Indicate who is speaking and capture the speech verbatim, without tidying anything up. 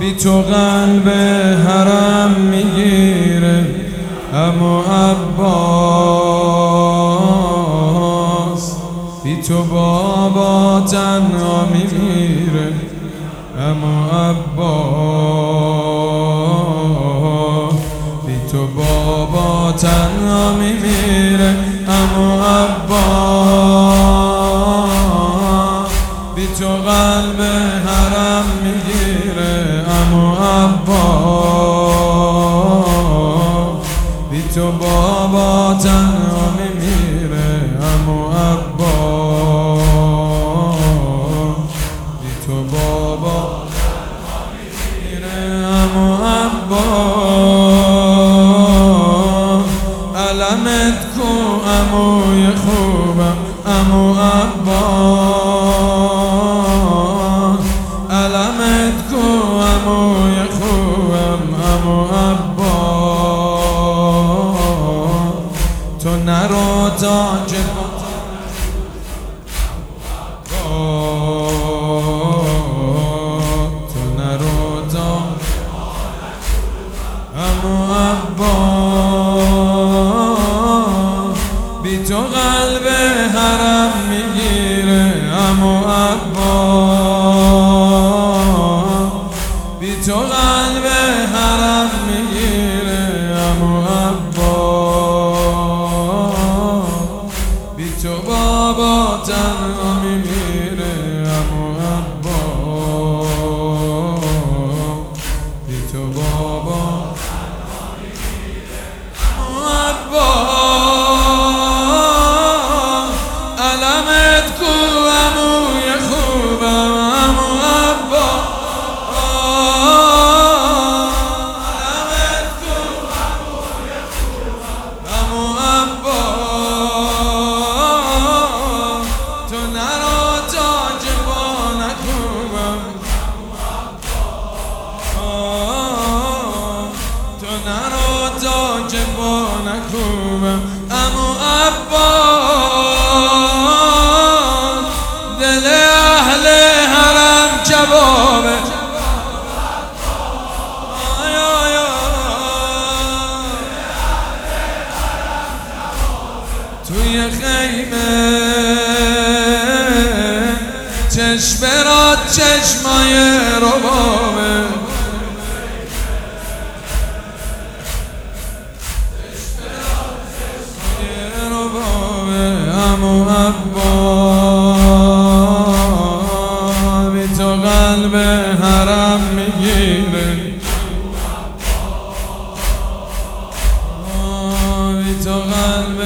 Speaker 1: بی تو قلب حرم میگیره عمو عباس، بی تو بابا تنها میمیره عمو عباس، بی تو بابا تنها میمیره عمو عباس، بی تو قلب حرم میگیره عمو عباس، بی تو بابا تنها میمیره عمو عباس، بی تو بابا تنها میمیره عمو عباس. علمت کو عموی خوبم عمو عباس، علمت کو عموی خوبم عمو عباس، تو نرو تاج تو نرو تاج عمو عباس، بی تو قلب حرم میگیره عمو عباس، بی تو قلب حرم میگیره عمو عباس، بی تو بابا تنها میمیره عمو عباس، بی تو بابا تنها میمیره عمو عباس. علمت کو عموی خوبم عمو عباس، علمت کو عموی خوبم عمو عباس، تو نرو تاج بانک خوبم تو نرو تاج بانک خوبم عمو عباس. دل اهل حرم کبابه آی آی توی خیمه چشم را چشمای ربابه عمو عباس، بی تو قلب حرم میگیره بی تو قلب